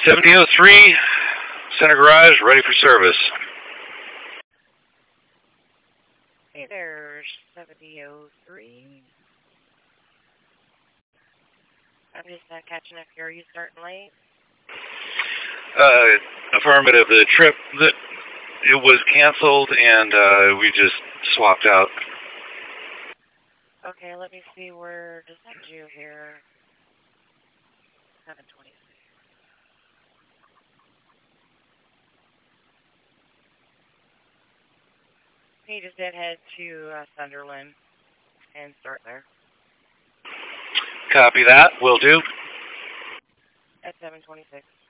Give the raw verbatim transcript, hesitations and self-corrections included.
seventy oh three, Center Garage, ready for service. Hey there, seventy oh three. I'm just not catching up here. Are you starting late? Uh, affirmative. The trip, that it was canceled, and uh, we just swapped out. Okay, let me see where to send you here. seven twenty-six. You just did head to uh, Sunderland and start there. Copy that. Will do. At seven twenty-six.